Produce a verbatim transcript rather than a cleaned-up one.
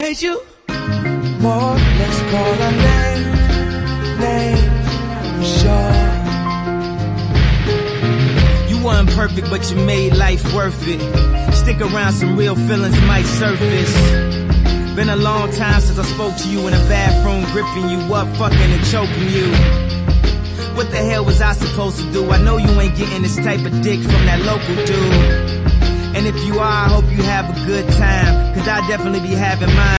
Hate you more, let's call our names, names for sure. You weren't perfect, but you made life worth it. Stick around, some real feelings might surface. Been a long time since I spoke to you in a bathroom, gripping you up, fucking and choking you. What the hell was I supposed to do? I know you ain't getting this type of dick from that local dude. And if you are, I hope you have a good time, cause I definitely be having mine.